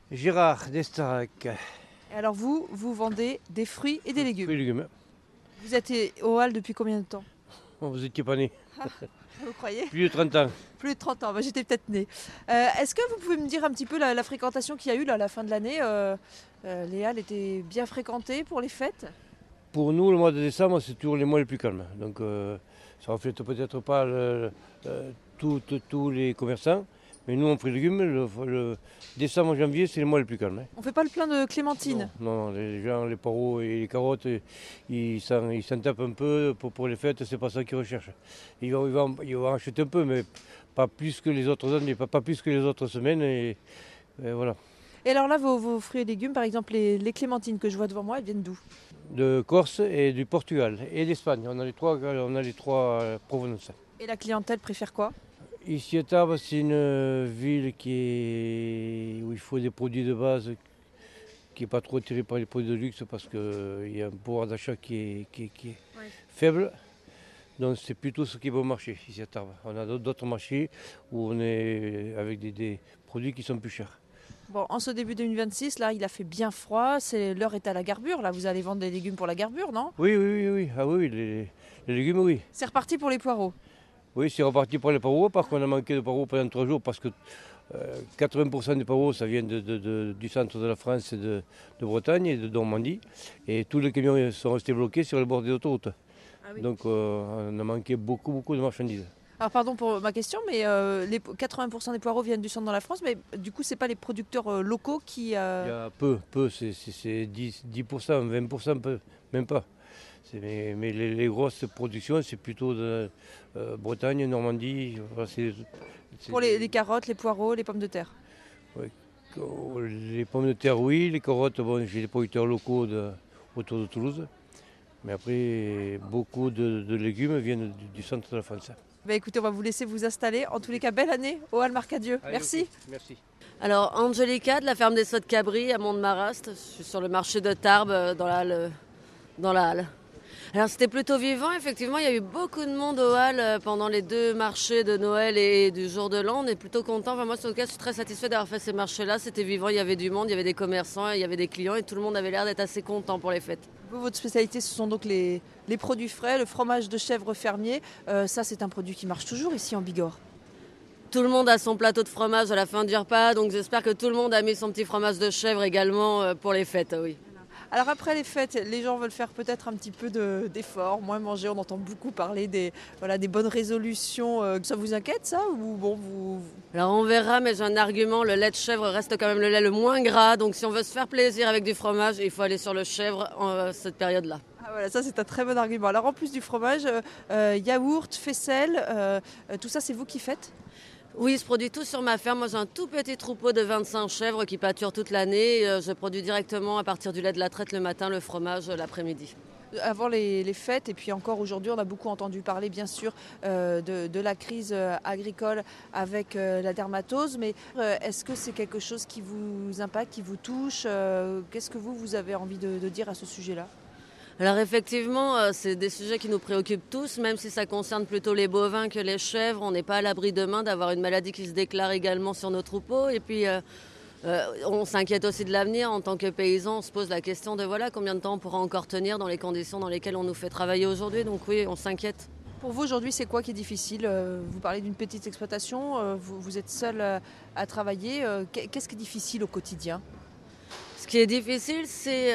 Gérard d'Estarac. Et alors vous vendez des fruits et des légumes. Fruits et légumes. Vous êtes au hall depuis combien de temps? Vous étiez pas né. Vous croyez? Plus de 30 ans. Plus de 30 ans, bah, j'étais peut-être née. Est-ce que vous pouvez me dire un petit peu la fréquentation qu'il y a eu là, à la fin de l'année? Les halles étaient bien fréquentées pour les fêtes? Pour nous, le mois de décembre, c'est toujours les mois les plus calmes. Donc ça reflète peut-être pas tous les commerçants. Mais nous, en fruits et légumes, le décembre, janvier, c'est les mois les plus calmes. On fait pas le plein de clémentines? Non, les gens, les poireaux et les carottes, ils s'en tapent un peu pour les fêtes, c'est pas ça qu'ils recherchent. Ils vont acheter un peu, mais pas plus que les autres années, pas plus que les autres semaines. Et voilà. Et alors là, vos fruits et légumes, par exemple les clémentines que je vois devant moi, elles viennent d'où? De Corse et du Portugal et d'Espagne. On a les trois provenances. Et la clientèle préfère quoi? Ici à Tarbes, c'est une ville où il faut des produits de base, qui n'est pas trop tiré par les produits de luxe parce qu'il y a un pouvoir d'achat qui est faible. Donc c'est plutôt ce qui va au marché ici à Tarbes. On a d'autres marchés où on est avec des produits qui sont plus chers. Bon, en ce début 2026, là, il a fait bien froid, l'heure est à la garbure. Là, vous allez vendre des légumes pour la garbure, non? Oui. Ah oui, les légumes, oui. C'est reparti pour les poireaux. Oui, c'est reparti pour les poireaux. Par contre, on a manqué de poireaux pendant 3 jours parce que 80% des poireaux, ça vient du centre de la France, de Bretagne et de Normandie. Et tous les camions sont restés bloqués sur le bord des autoroutes. Ah oui. Donc on a manqué beaucoup de marchandises. Alors pardon pour ma question, mais les 80% des poireaux viennent du centre de la France, mais du coup, c'est pas les producteurs locaux qui... Il y a peu, c'est 10%, 20%, même pas. Mais les grosses productions, c'est plutôt de Bretagne, Normandie. Voilà, Pour les carottes, les poireaux, les pommes de terre. ouais, les pommes de terre, oui. Les carottes, bon, j'ai des producteurs locaux autour de Toulouse. Mais après, beaucoup de légumes viennent du centre de la France. Bah écoutez, on va vous laisser vous installer. En tous les cas, belle année au Hall Marcadieu. Allez, Merci. ok, merci. Alors, Angelica de la ferme des Sauts de Cabri à Mont-de-Marrast. Je suis sur le marché de Tarbes dans la halle. Alors, c'était plutôt vivant. Effectivement, il y a eu beaucoup de monde au hall pendant les 2 marchés de Noël et du jour de l'an. On est plutôt content. Enfin, moi, en tout cas, je suis très satisfait d'avoir fait ces marchés-là. C'était vivant. Il y avait du monde, il y avait des commerçants, il y avait des clients et tout le monde avait l'air d'être assez content pour les fêtes. Vous, votre spécialité, ce sont donc les produits frais, le fromage de chèvre fermier. Ça, c'est un produit qui marche toujours ici en Bigorre. Tout le monde a son plateau de fromage à la fin du repas. Donc, j'espère que tout le monde a mis son petit fromage de chèvre également pour les fêtes, oui. Alors après les fêtes, les gens veulent faire peut-être un petit peu d'effort, moins manger. On entend beaucoup parler des bonnes résolutions. Ça vous inquiète ça ou bon Alors on verra, mais j'ai un argument, le lait de chèvre reste quand même le lait le moins gras, donc si on veut se faire plaisir avec du fromage, il faut aller sur le chèvre en cette période-là. Ah voilà, ça c'est un très bon argument. Alors en plus du fromage, yaourt, faisselle, tout ça c'est vous qui faites? Oui, je produis tout sur ma ferme. Moi, j'ai un tout petit troupeau de 25 chèvres qui pâturent toute l'année. Je produis directement à partir du lait de la traite le matin, le fromage l'après-midi. Avant les fêtes et puis encore aujourd'hui, on a beaucoup entendu parler bien sûr de la crise agricole avec la dermatose, mais est-ce que c'est quelque chose qui vous impacte, qui vous touche? Qu'est-ce que vous avez envie de dire à ce sujet-là? Alors effectivement, c'est des sujets qui nous préoccupent tous, même si ça concerne plutôt les bovins que les chèvres. On n'est pas à l'abri demain d'avoir une maladie qui se déclare également sur nos troupeaux. Et puis on s'inquiète aussi de l'avenir. En tant que paysan, on se pose la question de voilà combien de temps on pourra encore tenir dans les conditions dans lesquelles on nous fait travailler aujourd'hui. Donc oui, on s'inquiète. Pour vous aujourd'hui, c'est quoi qui est difficile? Vous parlez d'une petite exploitation, vous êtes seul à travailler. Qu'est-ce qui est difficile au quotidien? Ce qui est difficile, c'est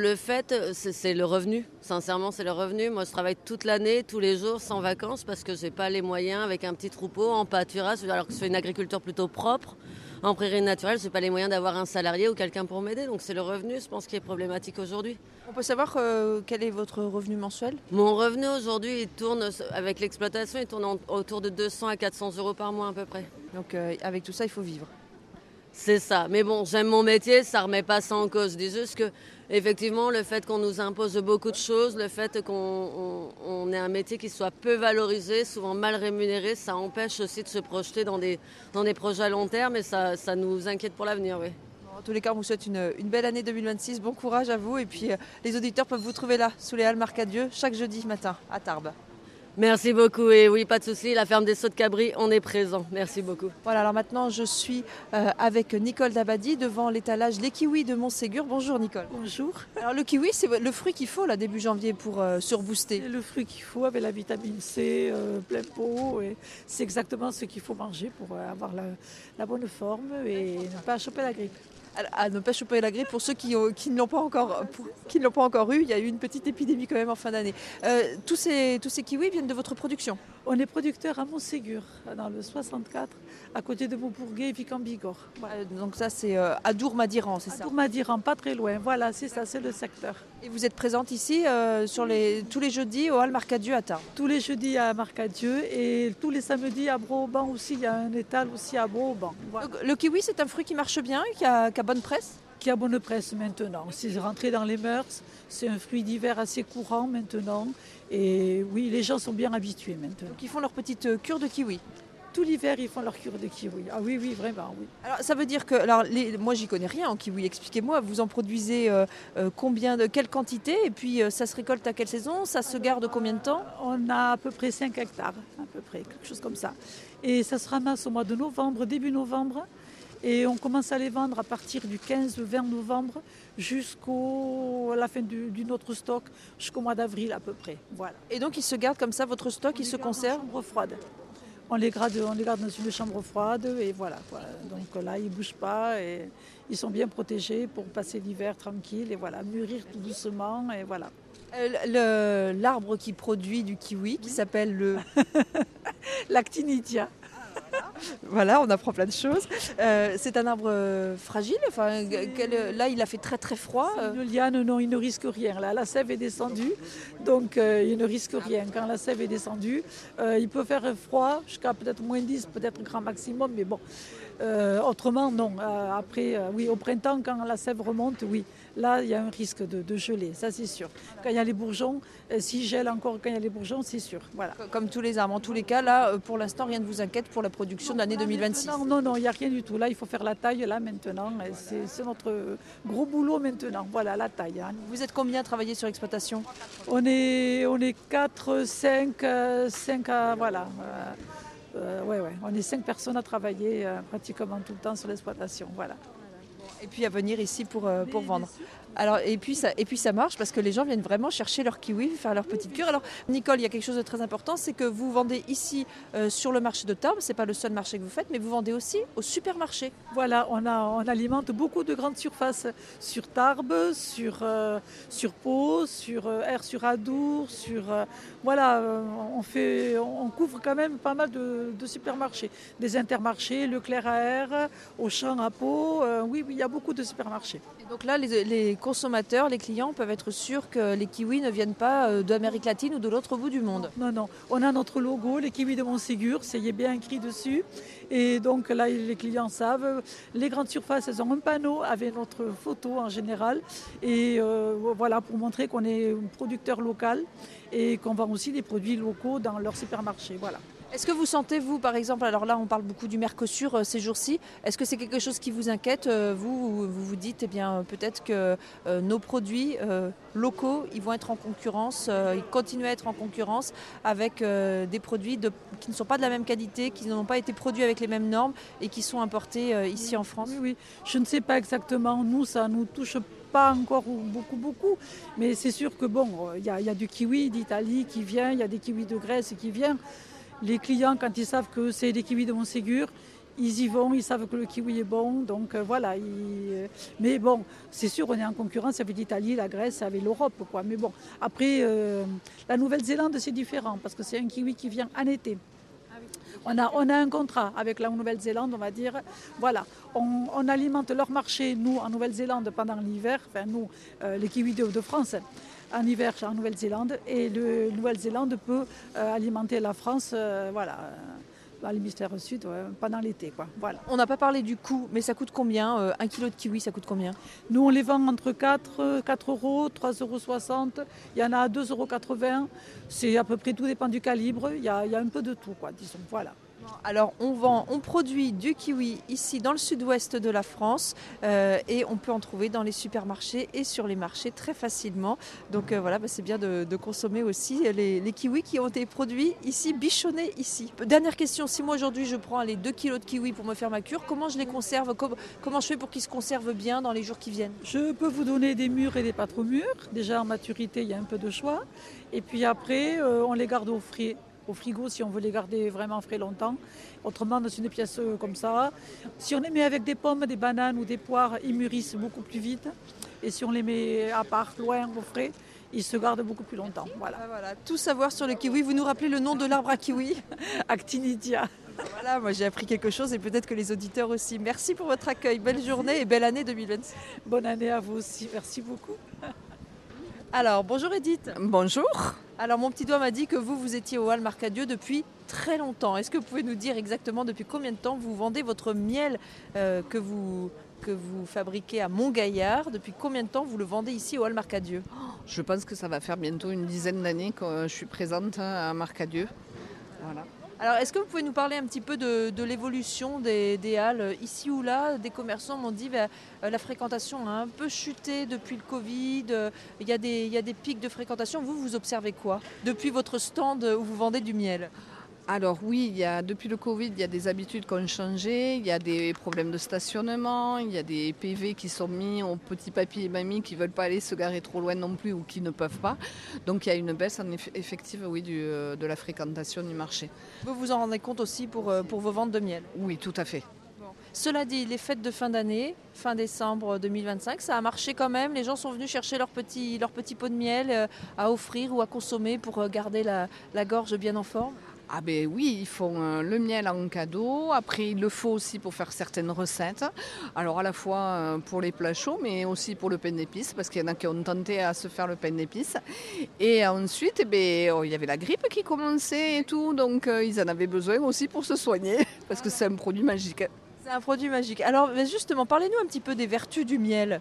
c'est le revenu. Sincèrement, c'est le revenu. Moi, je travaille toute l'année, tous les jours, sans vacances, parce que j'ai pas les moyens, avec un petit troupeau, en pâturage, alors que je fais une agriculture plutôt propre. En prairie naturelle, j'ai pas les moyens d'avoir un salarié ou quelqu'un pour m'aider. Donc c'est le revenu, je pense, qui est problématique aujourd'hui. On peut savoir quel est votre revenu mensuel? Mon revenu aujourd'hui, il tourne, avec l'exploitation, il tourne autour de 200 à 400 euros par mois à peu près. Donc avec tout ça, il faut vivre. C'est ça. Mais bon, j'aime mon métier, ça remet pas ça en cause. Je dis juste que, effectivement, le fait qu'on nous impose beaucoup de choses, le fait qu'on ait un métier qui soit peu valorisé, souvent mal rémunéré, ça empêche aussi de se projeter dans des projets à long terme et ça nous inquiète pour l'avenir, oui. En tous les cas, on vous souhaite une belle année 2026. Bon courage à vous. Et puis les auditeurs peuvent vous trouver là, sous les Halles Marcadieu, chaque jeudi matin à Tarbes. Merci beaucoup. Et oui, pas de souci, la ferme des Sauts de Cabri, on est présent. Merci beaucoup. Voilà, alors maintenant je suis avec Nicole Dabadi devant l'étalage Les Kiwis de Montségur. Bonjour Nicole. Bonjour. Alors le kiwi, c'est le fruit qu'il faut là début janvier pour surbooster. C'est le fruit qu'il faut avec la vitamine C, plein pot. Et c'est exactement ce qu'il faut manger pour avoir la bonne forme et ne pas choper la grippe. À ne pas choper la grippe pour ceux qui ne l'ont pas encore eu. Il y a eu une petite épidémie quand même en fin d'année. Tous ces kiwis viennent de votre production. On est producteur à Montségur, dans le 64, à côté de Beaubourguet et Vic-en-Bigorre. Voilà. Donc ça c'est à Dour-Madiran, c'est ça? Dour-Madiran, pas très loin. Voilà, c'est ça, c'est le secteur. Et vous êtes présente ici tous les jeudis au Hall Marcadieu à Tarbes. Tous les jeudis à Marcadieu et tous les samedis à Broauban aussi. Il y a un étal aussi à Broauban. Voilà. Donc, le kiwi, c'est un fruit qui marche bien, qui a bonne presse? Qui a bonne presse maintenant. C'est rentré dans les mœurs. C'est un fruit d'hiver assez courant maintenant. Et oui, les gens sont bien habitués maintenant. Donc ils font leur petite cure de kiwi. Tout l'hiver, ils font leur cure de kiwi. Ah oui, oui, vraiment, oui. Alors ça veut dire que, moi j'y connais rien en kiwi, expliquez-moi, vous en produisez quelle quantité et puis ça se récolte à quelle saison, ça se garde combien de temps? On a à peu près 5 hectares, à peu près, quelque chose comme ça. Et ça se ramasse au mois de novembre, début novembre. Et on commence à les vendre à partir du 15-20 novembre jusqu'à la fin du notre stock, jusqu'au mois d'avril à peu près. Voilà. Et donc ils se gardent comme ça, votre stock, il se conserve? En chambre froide. On les garde dans une chambre froide et voilà. Donc là, ils ne bougent pas et ils sont bien protégés pour passer l'hiver tranquille et voilà, mûrir tout doucement et voilà. L'arbre qui produit du kiwi, qui s'appelle le l'actinidia. Voilà, on apprend plein de choses. C'est un arbre fragile. Enfin, là, il a fait très très froid. Une liane, non, il ne risque rien. Là, la sève est descendue, donc il ne risque rien. Quand la sève est descendue, il peut faire froid jusqu'à peut-être moins 10, peut-être grand maximum, mais bon. Autrement, non. Après, oui, au printemps, quand la sève remonte, oui. Là, il y a un risque de geler, ça c'est sûr. Quand il y a les bourgeons, s'il gèle encore quand il y a les bourgeons, c'est sûr. Voilà. Comme tous les arbres. En tous les cas, là, pour l'instant, rien ne vous inquiète pour la production de l'année 2026. Non, il n'y a rien du tout. Là, il faut faire la taille, là, maintenant. C'est notre gros boulot maintenant. Voilà, la taille. Hein. Vous êtes combien à travailler sur l'exploitation? On est 4, 5, voilà. Ouais. On est 5 personnes à travailler pratiquement tout le temps sur l'exploitation. Voilà. Et puis à venir ici pour vendre. Alors, et puis ça marche parce que les gens viennent vraiment chercher leur kiwi, faire leur petite cure. Alors Nicole, il y a quelque chose de très important, c'est que vous vendez ici sur le marché de Tarbes, c'est pas le seul marché que vous faites, mais vous vendez aussi au supermarché. Voilà, on alimente beaucoup de grandes surfaces sur Tarbes, sur Pau, sur Aire-sur-Adour, voilà, on couvre quand même pas mal de supermarchés, des Intermarchés, Leclerc à Aire, Auchan à Pau, oui, il y a beaucoup de supermarchés. Et donc là, les consommateurs, les clients peuvent être sûrs que les kiwis ne viennent pas d'Amérique latine ou de l'autre bout du monde. Non, on a notre logo, les kiwis de Montségur, c'est bien écrit dessus. Et donc là, les clients savent. Les grandes surfaces, elles ont un panneau avec notre photo en général. Et voilà, pour montrer qu'on est un producteur local et qu'on vend aussi des produits locaux dans leur supermarché. Voilà. Est-ce que vous sentez, vous, par exemple, alors là on parle beaucoup du Mercosur ces jours-ci, est-ce que c'est quelque chose qui vous inquiète? Vous dites, eh bien, peut-être que nos produits locaux, ils vont être en concurrence, ils continuent à être en concurrence avec des produits qui ne sont pas de la même qualité, qui n'ont pas été produits avec les mêmes normes et qui sont importés ici en France? Oui, je ne sais pas exactement, nous, ça ne nous touche pas encore beaucoup, mais c'est sûr que bon, il y a du kiwi d'Italie qui vient, il y a des kiwis de Grèce qui viennent. Les clients, quand ils savent que c'est des kiwis de Montségur, ils y vont, ils savent que le kiwi est bon. Donc voilà. Mais bon, c'est sûr, on est en concurrence avec l'Italie, la Grèce, avec l'Europe, quoi. Mais bon, après, la Nouvelle-Zélande, c'est différent parce que c'est un kiwi qui vient en été. On a un contrat avec la Nouvelle-Zélande, on va dire. Voilà, on alimente leur marché, nous, en Nouvelle-Zélande, pendant l'hiver. Enfin, nous, les kiwis de France. En hiver en Nouvelle-Zélande et le Nouvelle-Zélande peut alimenter la France dans l'hémisphère sud pendant l'été. Voilà. On n'a pas parlé du coût, mais ça coûte combien? 1 kilo de kiwi, ça coûte combien? Nous, on les vend entre 4 euros, 3,60 €. Il y en a à 2,80 €. C'est à peu près, tout dépend du calibre. Il y a un peu de tout, disons. Voilà. Alors on produit du kiwi ici dans le sud-ouest de la France et on peut en trouver dans les supermarchés et sur les marchés très facilement. Donc voilà, c'est bien de consommer aussi les kiwis qui ont été produits ici, bichonnés ici. Dernière question, si moi aujourd'hui je prends les 2 kilos de kiwis pour me faire ma cure, comment je les conserve? Comment je fais pour qu'ils se conservent bien dans les jours qui viennent? Je peux vous donner des mûrs et des pas trop mûrs. Déjà en maturité, il y a un peu de choix. Et puis après, on les garde au frigo si on veut les garder vraiment frais longtemps. Autrement, dans une pièce comme ça. Si on les met avec des pommes, des bananes ou des poires, ils mûrissent beaucoup plus vite. Et si on les met à part, loin, au frais, ils se gardent beaucoup plus longtemps. Voilà. Voilà, tout savoir sur le kiwi. Vous nous rappelez le nom de l'arbre à kiwi? Actinidia. Voilà, moi j'ai appris quelque chose et peut-être que les auditeurs aussi. Merci pour votre accueil. Belle journée et belle année 2026. Bonne année à vous aussi. Merci beaucoup. Alors, bonjour Edith. Bonjour. Alors, mon petit doigt m'a dit que vous étiez au Halles Marcadieu depuis très longtemps. Est-ce que vous pouvez nous dire exactement depuis combien de temps vous vendez votre miel que vous fabriquez à Montgaillard? Depuis combien de temps vous le vendez ici au Halles Marcadieu? Je pense que ça va faire bientôt une dizaine d'années que je suis présente à Marcadieu. Voilà. Alors, est-ce que vous pouvez nous parler un petit peu de l'évolution des halles ici ou là? Des commerçants m'ont dit que la fréquentation a un peu chuté depuis le Covid. Il y a des pics de fréquentation. Vous observez quoi depuis votre stand où vous vendez du miel? Alors oui, depuis le Covid, il y a des habitudes qui ont changé, il y a des problèmes de stationnement, il y a des PV qui sont mis aux petits papis et mamies qui ne veulent pas aller se garer trop loin non plus ou qui ne peuvent pas. Donc il y a une baisse effective de la fréquentation du marché. Vous vous en rendez compte aussi pour vos ventes de miel? Oui, tout à fait. Cela dit, les fêtes de fin d'année, fin décembre 2025, ça a marché quand même. Les gens sont venus chercher leur petit pot de miel à offrir ou à consommer pour garder la gorge bien en forme. Ah ben oui, ils font le miel en cadeau. Après, il le faut aussi pour faire certaines recettes. Alors à la fois pour les plats chauds, mais aussi pour le pain d'épices, parce qu'il y en a qui ont tenté à se faire le pain d'épices. Et ensuite, il y avait la grippe qui commençait et tout, donc ils en avaient besoin aussi pour se soigner, parce que c'est un produit magique. C'est un produit magique. Alors justement, parlez-nous un petit peu des vertus du miel.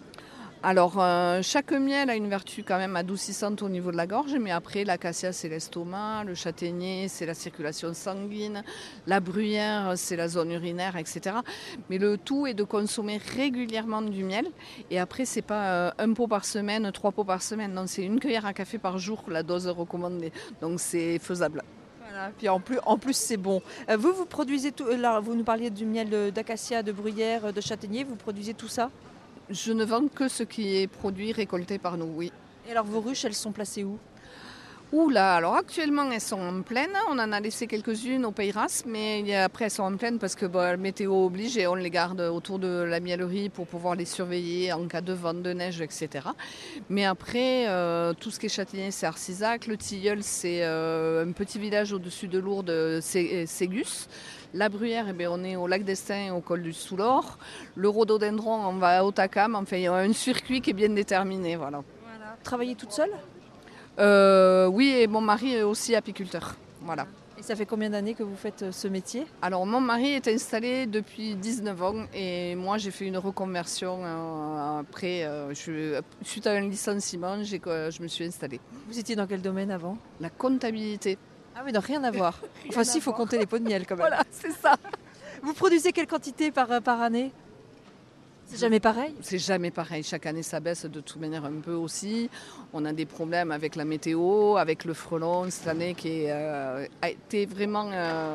Alors, chaque miel a une vertu quand même adoucissante au niveau de la gorge, mais après, l'acacia, c'est l'estomac, le châtaignier, c'est la circulation sanguine, la bruyère, c'est la zone urinaire, etc. Mais le tout est de consommer régulièrement du miel. Et après, c'est pas un pot par semaine, 3 pots par semaine. Non, c'est une cuillère à café par jour, la dose recommandée. Donc, c'est faisable. Voilà. Puis en plus c'est bon. Vous produisez tout. Là, vous nous parliez du miel d'acacia, de bruyère, de châtaignier. Vous produisez tout ça? Je ne vends que ce qui est produit, récolté par nous, oui. Et alors vos ruches, elles sont placées où? Oula, alors actuellement elles sont en pleine, on en a laissé quelques-unes au Pays Ras, mais après elles sont en pleine parce que la météo oblige et on les garde autour de la miellerie pour pouvoir les surveiller en cas de vent, de neige, etc. Mais après, tout ce qui est châtaignier, c'est Arcisac, le Tilleul, c'est un petit village au-dessus de Lourdes, Ségus. La bruyère, on est au lac d'Estaing et au col du Soulor. Le rhododendron, on va à Hautacam. Enfin, il y a un circuit qui est bien déterminé. Voilà. Travaillez toute seule? Oui, et mon mari est aussi apiculteur. Voilà. Et ça fait combien d'années que vous faites ce métier? Alors, mon mari est installé depuis 19 ans et moi, j'ai fait une reconversion après. Suite à un licenciement, je me suis installée. Vous étiez dans quel domaine avant? La comptabilité. Ah oui, donc rien à voir. Enfin, si, il faut compter les pots de miel quand même. Voilà, c'est ça. Vous produisez quelle quantité par année? C'est jamais pareil? C'est jamais pareil. Chaque année, ça baisse de toute manière un peu aussi. On a des problèmes avec la météo, avec le frelon cette année qui a été vraiment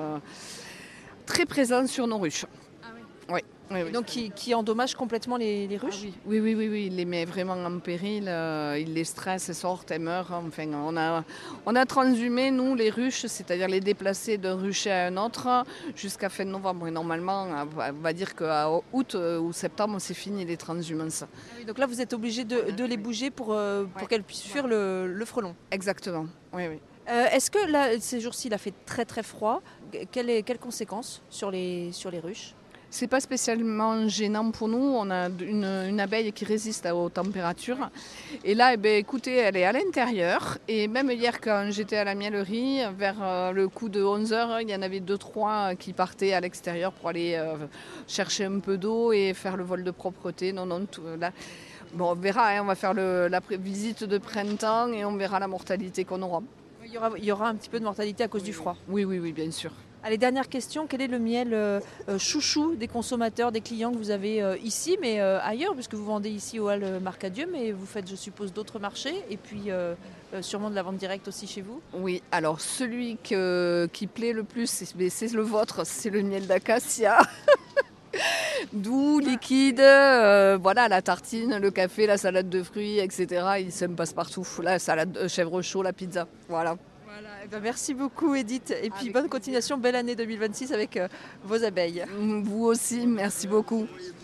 très présent sur nos ruches. Ah oui. Oui. Oui, oui. Donc qui endommage complètement les ruches? Ah oui. Oui, il les met vraiment en péril, il les stresse, elles sortent, elles meurent. Enfin, on a transhumé, nous, les ruches, c'est-à-dire les déplacer d'un rucher à un autre jusqu'à fin novembre. Et normalement, on va dire qu'à août ou septembre, c'est fini les transhumances. Ah oui, donc là, vous êtes obligé de les bouger pour qu'elles puissent fuir le frelon. Exactement, oui. Est-ce que là, ces jours-ci, il a fait très très froid? Quelles conséquences sur les ruches? C'est pas spécialement gênant pour nous. On a une abeille qui résiste aux températures. Et là, écoutez, elle est à l'intérieur. Et même hier, quand j'étais à la miellerie, vers le coup de 11h, il y en avait 2-3 qui partaient à l'extérieur pour aller chercher un peu d'eau et faire le vol de propreté. Non, tout, là. Bon, on verra, on va faire la visite de printemps et on verra la mortalité qu'on aura. Il y aura un petit peu de mortalité à cause du froid. Oui, bien sûr. Allez, dernière question, quel est le miel chouchou des consommateurs, des clients que vous avez ici, mais ailleurs, puisque vous vendez ici au Halles Marcadieu, mais vous faites, je suppose, d'autres marchés, et puis sûrement de la vente directe aussi chez vous? Oui, alors celui qui plaît le plus, c'est le vôtre, c'est le miel d'acacia. Doux, liquide, voilà, la tartine, le café, la salade de fruits, etc. Il se me passe partout. La salade chèvre chaud, la pizza, voilà. Voilà, eh ben merci beaucoup Edith, et puis bonne continuation, belle année 2026 avec vos abeilles. Vous aussi, merci beaucoup.